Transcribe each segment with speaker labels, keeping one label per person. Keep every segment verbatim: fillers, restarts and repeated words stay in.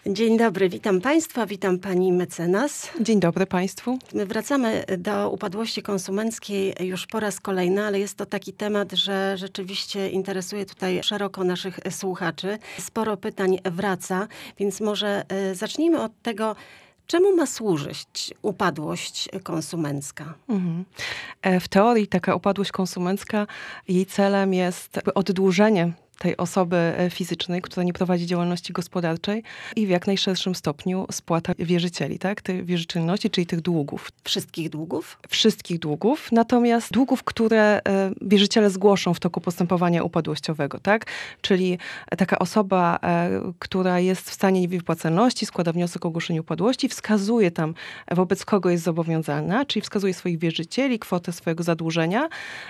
Speaker 1: Dzień dobry, witam Państwa, witam Pani mecenas.
Speaker 2: Dzień dobry Państwu.
Speaker 1: My wracamy do upadłości konsumenckiej już po raz kolejny, ale jest to taki temat, że rzeczywiście interesuje tutaj szeroko naszych słuchaczy. Sporo pytań wraca, więc może zacznijmy od tego, czemu ma służyć upadłość konsumencka?
Speaker 2: Mhm. W teorii taka upadłość konsumencka, jej celem jest oddłużenie tej osoby fizycznej, która nie prowadzi działalności gospodarczej i w jak najszerszym stopniu spłata wierzycieli, tak? Tej wierzytelności, czyli tych długów.
Speaker 1: Wszystkich długów?
Speaker 2: Wszystkich długów, natomiast długów, które wierzyciele zgłoszą w toku postępowania upadłościowego, tak? Czyli taka osoba, która jest w stanie niewypłacalności, składa wniosek o ogłoszenie upadłości, wskazuje tam, wobec kogo jest zobowiązana, czyli wskazuje swoich wierzycieli, kwotę swojego zadłużenia.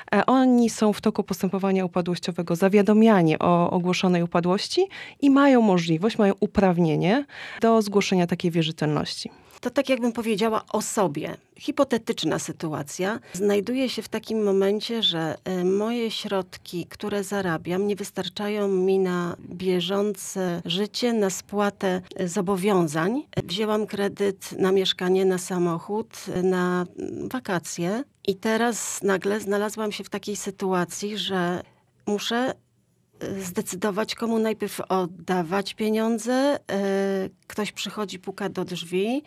Speaker 2: Oni są w toku postępowania upadłościowego zawiadomiani o ogłoszonej upadłości i mają możliwość, mają uprawnienie do zgłoszenia takiej wierzytelności.
Speaker 1: To tak jakbym powiedziała o sobie. Hipotetyczna sytuacja. Znajduję się w takim momencie, że moje środki, które zarabiam, nie wystarczają mi na bieżące życie, na spłatę zobowiązań. Wzięłam kredyt na mieszkanie, na samochód, na wakacje i teraz nagle znalazłam się w takiej sytuacji, że muszę zdecydować, komu najpierw oddawać pieniądze. Ktoś przychodzi, puka do drzwi.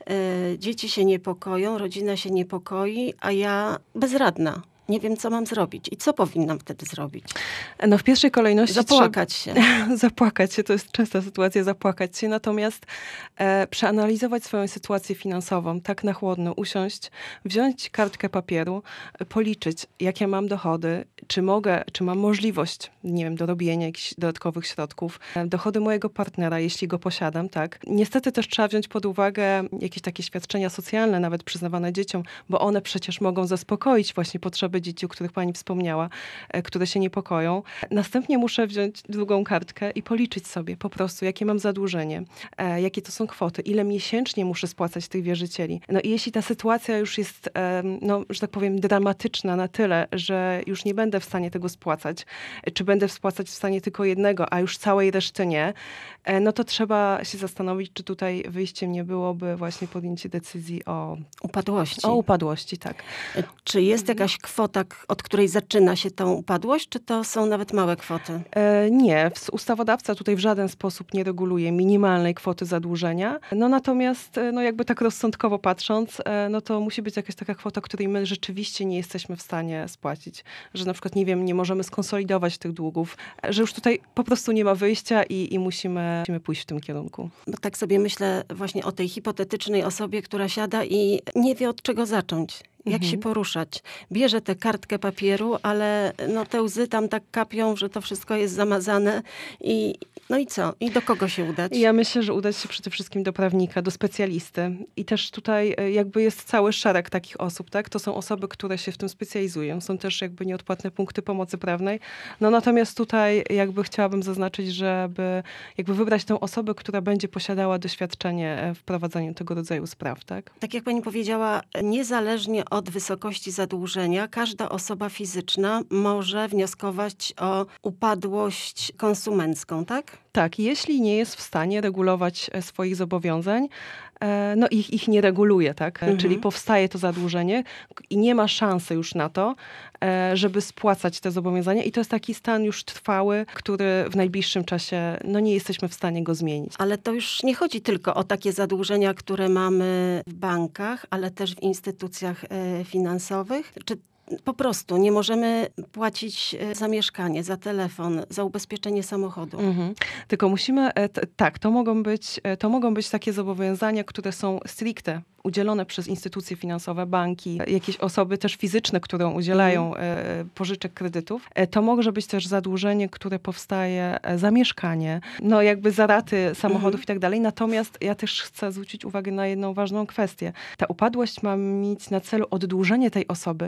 Speaker 1: Dzieci się niepokoją, rodzina się niepokoi, a ja bezradna. Nie wiem, co mam zrobić. I co powinnam wtedy zrobić?
Speaker 2: No w pierwszej kolejności...
Speaker 1: Zapłakać
Speaker 2: trzeba... się. Zapłakać się, to jest częsta sytuacja, zapłakać się. Natomiast e, przeanalizować swoją sytuację finansową, tak na chłodno, usiąść, wziąć kartkę papieru, policzyć, jakie mam dochody, czy mogę, czy mam możliwość, nie wiem, dorobienia jakichś dodatkowych środków, dochody mojego partnera, jeśli go posiadam, tak. Niestety też trzeba wziąć pod uwagę jakieś takie świadczenia socjalne, nawet przyznawane dzieciom, bo one przecież mogą zaspokoić właśnie potrzeby dzieci, o których pani wspomniała, które się niepokoją. Następnie muszę wziąć drugą kartkę i policzyć sobie po prostu, jakie mam zadłużenie, e, jakie to są kwoty, ile miesięcznie muszę spłacać tych wierzycieli. No i jeśli ta sytuacja już jest, e, no, że tak powiem, dramatyczna na tyle, że już nie będę w stanie tego spłacać, czy będę spłacać w stanie tylko jednego, a już całej reszty nie, e, no to trzeba się zastanowić, czy tutaj wyjściem nie byłoby właśnie podjęcie decyzji o
Speaker 1: upadłości.
Speaker 2: O upadłości, tak.
Speaker 1: Czy jest jakaś kwota, od której zaczyna się tą upadłość, czy to są nawet małe kwoty?
Speaker 2: E, nie. Ustawodawca tutaj w żaden sposób nie reguluje minimalnej kwoty zadłużenia. No natomiast, no jakby tak rozsądkowo patrząc, e, no to musi być jakaś taka kwota, której my rzeczywiście nie jesteśmy w stanie spłacić. Że na przykład, nie wiem, nie możemy skonsolidować tych długów, że już tutaj po prostu nie ma wyjścia i, i musimy, musimy pójść w tym kierunku.
Speaker 1: Bo tak sobie myślę właśnie o tej hipotetycznej osobie, która siada i nie wie, od czego zacząć. Jak mhm. się poruszać. Bierze tę kartkę papieru, ale no te łzy tam tak kapią, że to wszystko jest zamazane. I no i co? I do kogo się udać?
Speaker 2: Ja myślę, że udać się przede wszystkim do prawnika, do specjalisty. I też tutaj jakby jest cały szereg takich osób, tak? To są osoby, które się w tym specjalizują. Są też jakby nieodpłatne punkty pomocy prawnej. No natomiast tutaj jakby chciałabym zaznaczyć, żeby jakby wybrać tę osobę, która będzie posiadała doświadczenie w prowadzeniu tego rodzaju spraw, tak?
Speaker 1: Tak jak pani powiedziała, niezależnie od wysokości zadłużenia, każda osoba fizyczna może wnioskować o upadłość konsumencką, tak?
Speaker 2: Tak, jeśli nie jest w stanie regulować swoich zobowiązań, no ich, ich nie reguluje, tak? Mhm. Czyli powstaje to zadłużenie i nie ma szansy już na to, żeby spłacać te zobowiązania i to jest taki stan już trwały, który w najbliższym czasie, no nie jesteśmy w stanie go zmienić.
Speaker 1: Ale to już nie chodzi tylko o takie zadłużenia, które mamy w bankach, ale też w instytucjach finansowych. Czy po prostu nie możemy płacić za mieszkanie, za telefon, za ubezpieczenie samochodu.
Speaker 2: Mhm. Tylko musimy, t- tak, to mogą być, to mogą być takie zobowiązania, które są stricte udzielone przez instytucje finansowe, banki, jakieś osoby też fizyczne, które udzielają mm. pożyczek, kredytów. To może być też zadłużenie, które powstaje za mieszkanie, no jakby za raty samochodów mm. i tak dalej. Natomiast ja też chcę zwrócić uwagę na jedną ważną kwestię. Ta upadłość ma mieć na celu oddłużenie tej osoby,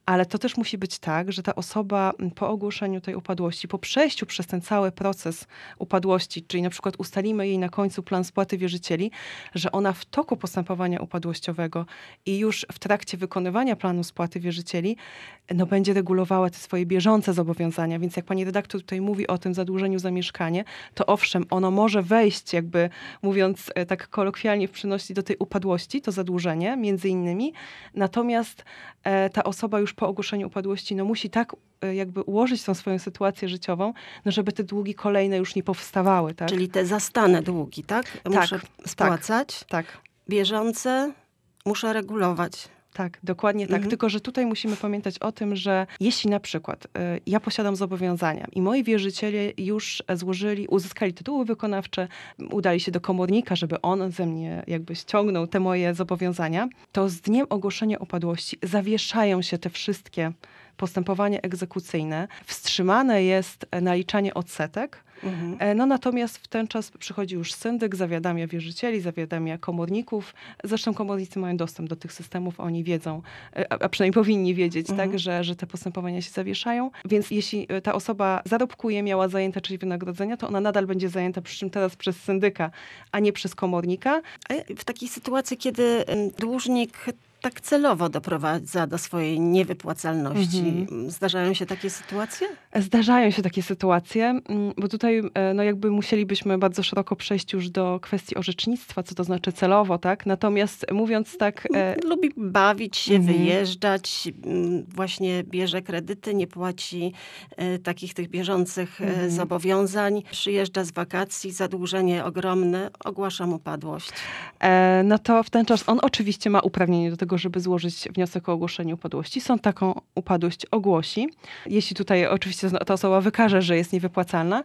Speaker 2: Ale to też musi być tak, że ta osoba po ogłoszeniu tej upadłości, po przejściu przez ten cały proces upadłości, czyli na przykład ustalimy jej na końcu plan spłaty wierzycieli, że ona w toku postępowania upadłościowego i już w trakcie wykonywania planu spłaty wierzycieli, no będzie regulowała te swoje bieżące zobowiązania. Więc jak pani redaktor tutaj mówi o tym zadłużeniu za mieszkanie, to owszem, ono może wejść, jakby mówiąc tak kolokwialnie, w przenośni do tej upadłości, to zadłużenie między innymi. Natomiast e, ta osoba już po ogłoszeniu upadłości no musi tak e, jakby ułożyć tą swoją sytuację życiową, no żeby te długi kolejne już nie powstawały. Tak?
Speaker 1: Czyli te zastane długi, tak? Muszę
Speaker 2: tak,
Speaker 1: spłacać.
Speaker 2: Tak, tak.
Speaker 1: Bieżące muszę regulować.
Speaker 2: Tak, dokładnie tak.
Speaker 1: Mhm.
Speaker 2: Tylko że tutaj musimy pamiętać o tym, że jeśli na przykład y, ja posiadam zobowiązania i moi wierzyciele już złożyli, uzyskali tytuły wykonawcze, udali się do komornika, żeby on ze mnie jakby ściągnął te moje zobowiązania, to z dniem ogłoszenia upadłości zawieszają się te wszystkie postępowania egzekucyjne. Wstrzymane jest naliczanie odsetek. Mhm. No natomiast w ten czas przychodzi już syndyk, zawiadamia wierzycieli, zawiadamia komorników. Zresztą komornicy mają dostęp do tych systemów, oni wiedzą, a, a przynajmniej powinni wiedzieć, mhm. tak, że, że te postępowania się zawieszają. Więc jeśli ta osoba zarobkuje, miała zajęte, czyli wynagrodzenia, to ona nadal będzie zajęta, przy czym teraz przez syndyka, a nie przez komornika.
Speaker 1: A w takiej sytuacji, kiedy dłużnik tak celowo doprowadza do swojej niewypłacalności. Mhm. Zdarzają się takie sytuacje?
Speaker 2: Zdarzają się takie sytuacje, bo tutaj no jakby musielibyśmy bardzo szeroko przejść już do kwestii orzecznictwa, co to znaczy celowo, tak? Natomiast mówiąc tak...
Speaker 1: Lubi bawić się, mhm. wyjeżdżać, właśnie bierze kredyty, nie płaci takich tych bieżących mhm. zobowiązań, przyjeżdża z wakacji, zadłużenie ogromne, ogłaszam upadłość.
Speaker 2: E, no to w ten czas on oczywiście ma uprawnienie do tego, żeby złożyć wniosek o ogłoszenie upadłości. Sąd taką upadłość ogłosi. Jeśli tutaj oczywiście ta osoba wykaże, że jest niewypłacalna.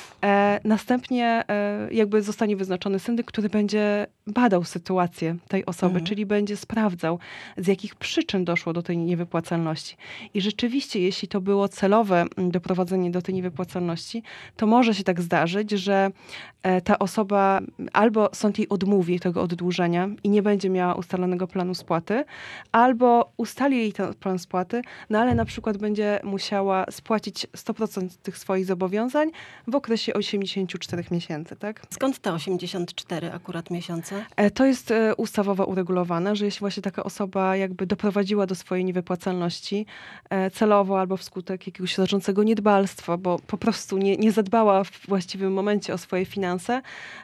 Speaker 2: E, następnie e, jakby zostanie wyznaczony syndyk, który będzie badał sytuację tej osoby, mhm. czyli będzie sprawdzał, z jakich przyczyn doszło do tej niewypłacalności. I rzeczywiście, jeśli to było celowe doprowadzenie do tej niewypłacalności, to może się tak zdarzyć, że e, ta osoba albo sąd jej odmówi tego oddłużenia i nie będzie miała ustalonego planu spłaty, albo ustali jej ten plan spłaty, no ale na przykład będzie musiała spłacić sto procent tych swoich zobowiązań w okresie osiemdziesięciu czterech miesięcy, tak?
Speaker 1: Skąd te osiemdziesiąt cztery akurat miesiące?
Speaker 2: To jest ustawowo uregulowane, że jeśli właśnie taka osoba jakby doprowadziła do swojej niewypłacalności celowo albo wskutek jakiegoś zarządcego niedbalstwa, bo po prostu nie, nie zadbała w właściwym momencie o swoje finanse,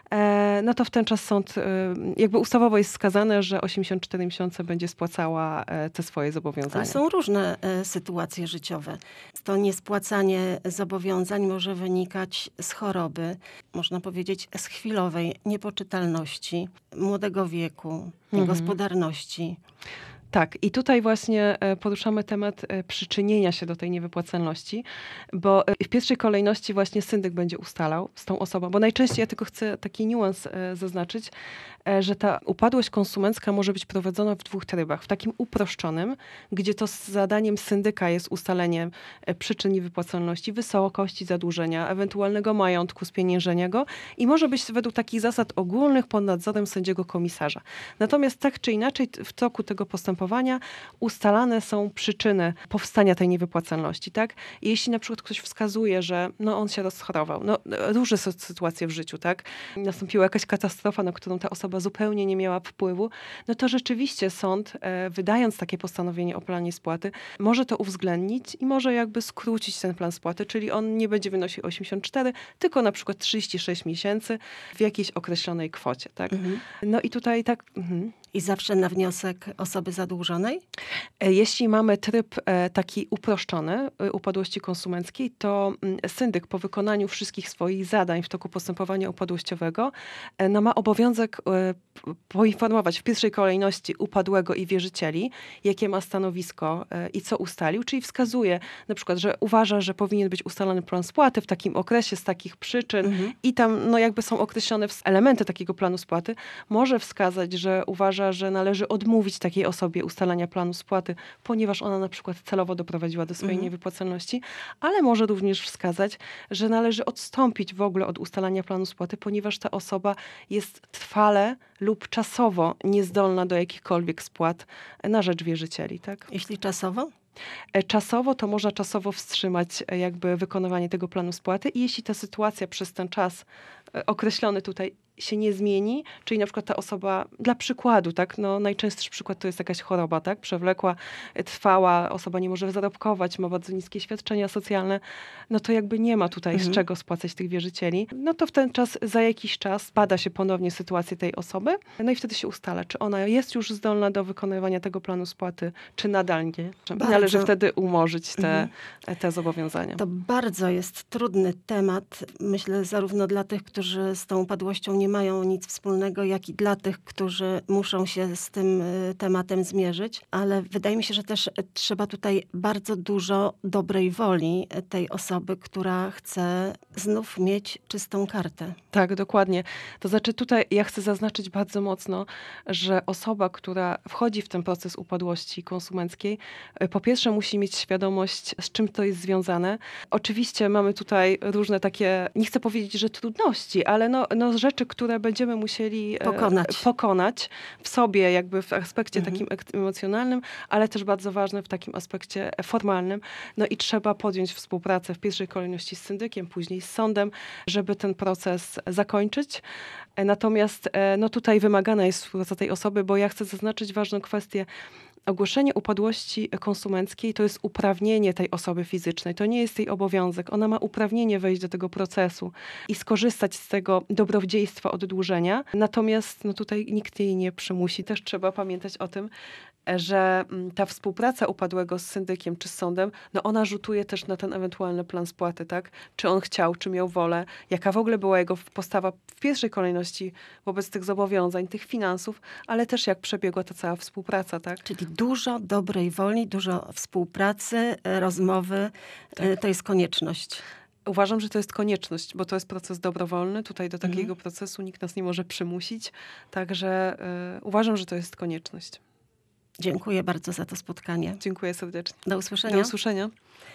Speaker 2: no to w ten czas sąd, jakby ustawowo jest wskazane, że osiemdziesiąt cztery miesiące będzie spłacała te swoje zobowiązania.
Speaker 1: Ale są różne sytuacje życiowe. To niespłacanie zobowiązań może wynikać z choroby, można powiedzieć z chwilowej niepoczytalności, młodego wieku, niegospodarności.
Speaker 2: Tak, i tutaj właśnie poruszamy temat przyczynienia się do tej niewypłacalności, bo w pierwszej kolejności właśnie syndyk będzie ustalał z tą osobą, bo najczęściej, ja tylko chcę taki niuans zaznaczyć, że ta upadłość konsumencka może być prowadzona w dwóch trybach. W takim uproszczonym, gdzie to z zadaniem syndyka jest ustalenie przyczyn niewypłacalności, wysokości zadłużenia, ewentualnego majątku, spieniężenia go i może być według takich zasad ogólnych pod nadzorem sędziego komisarza. Natomiast tak czy inaczej w toku tego postępowania ustalane są przyczyny powstania tej niewypłacalności, tak? I jeśli na przykład ktoś wskazuje, że no on się rozchorował, no różne są sytuacje w życiu, tak? Nastąpiła jakaś katastrofa, na którą ta osoba zupełnie nie miała wpływu, no to rzeczywiście sąd, e, wydając takie postanowienie o planie spłaty, może to uwzględnić i może jakby skrócić ten plan spłaty, czyli on nie będzie wynosił osiemdziesiąt cztery, tylko na przykład trzydzieści sześć miesięcy w jakiejś określonej kwocie, tak? Mhm. No i tutaj tak... Mhm.
Speaker 1: I zawsze na wniosek osoby zadłużonej?
Speaker 2: Jeśli mamy tryb taki uproszczony upadłości konsumenckiej, to syndyk po wykonaniu wszystkich swoich zadań w toku postępowania upadłościowego no ma obowiązek poinformować w pierwszej kolejności upadłego i wierzycieli, jakie ma stanowisko i co ustalił, czyli wskazuje na przykład, że uważa, że powinien być ustalony plan spłaty w takim okresie z takich przyczyn mhm. i tam no jakby są określone elementy takiego planu spłaty. Może wskazać, że uważa, że należy odmówić takiej osobie ustalania planu spłaty, ponieważ ona na przykład celowo doprowadziła do swojej mhm. niewypłacalności, ale może również wskazać, że należy odstąpić w ogóle od ustalania planu spłaty, ponieważ ta osoba jest trwale lub czasowo niezdolna do jakichkolwiek spłat na rzecz wierzycieli. Tak?
Speaker 1: Jeśli czasowo?
Speaker 2: E, Czasowo to można czasowo wstrzymać e, jakby wykonywanie tego planu spłaty i jeśli ta sytuacja przez ten czas e, określony tutaj się nie zmieni, czyli na przykład ta osoba, dla przykładu, tak, no najczęstszy przykład to jest jakaś choroba, tak, przewlekła, e, trwała, osoba nie może zarobkować, ma bardzo niskie świadczenia socjalne, no to jakby nie ma tutaj z
Speaker 1: Mhm.
Speaker 2: czego spłacać tych wierzycieli. No to w ten czas, za jakiś czas bada się ponownie sytuację tej osoby, no i wtedy się ustala, czy ona jest już zdolna do wykonywania tego planu spłaty, czy nadal nie.
Speaker 1: Bardzo.
Speaker 2: Należy wtedy umorzyć te,
Speaker 1: Mhm.
Speaker 2: te zobowiązania.
Speaker 1: To bardzo jest trudny temat, myślę, zarówno dla tych, którzy z tą upadłością nie mają nic wspólnego, jak i dla tych, którzy muszą się z tym y, tematem zmierzyć. Ale wydaje mi się, że też y, trzeba tutaj bardzo dużo dobrej woli y, tej osoby, która chce znów mieć czystą kartę.
Speaker 2: Tak, dokładnie. To znaczy tutaj ja chcę zaznaczyć bardzo mocno, że osoba, która wchodzi w ten proces upadłości konsumenckiej, y, po pierwsze musi mieć świadomość, z czym to jest związane. Oczywiście mamy tutaj różne takie, nie chcę powiedzieć, że trudności, ale no, no rzeczy, które będziemy musieli e,
Speaker 1: Pokonać.
Speaker 2: pokonać w sobie, jakby w aspekcie
Speaker 1: Mhm.
Speaker 2: takim ek- emocjonalnym, ale też bardzo ważne w takim aspekcie formalnym. No i trzeba podjąć współpracę w pierwszej kolejności z syndykiem, później z sądem, żeby ten proces zakończyć. E, Natomiast e, no tutaj wymagana jest współpraca tej osoby, bo ja chcę zaznaczyć ważną kwestię. Ogłoszenie upadłości konsumenckiej to jest uprawnienie tej osoby fizycznej. To nie jest jej obowiązek. Ona ma uprawnienie wejść do tego procesu i skorzystać z tego dobrodziejstwa oddłużenia. Natomiast no tutaj nikt jej nie przymusi. Też trzeba pamiętać o tym, że mm, ta współpraca upadłego z syndykiem czy z sądem, no ona rzutuje też na ten ewentualny plan spłaty, tak? Czy on chciał, czy miał wolę, jaka w ogóle była jego postawa w pierwszej kolejności wobec tych zobowiązań, tych finansów, ale też jak przebiegła ta cała współpraca, tak?
Speaker 1: Czyli dużo dobrej woli, dużo współpracy, y, rozmowy. Y, To jest konieczność.
Speaker 2: Uważam, że to jest konieczność, bo to jest proces dobrowolny. Tutaj do takiego
Speaker 1: Mhm.
Speaker 2: procesu nikt nas nie może przymusić. Także y, uważam, że to jest konieczność.
Speaker 1: Dziękuję bardzo za to spotkanie.
Speaker 2: Dziękuję serdecznie.
Speaker 1: Do usłyszenia.
Speaker 2: Do usłyszenia.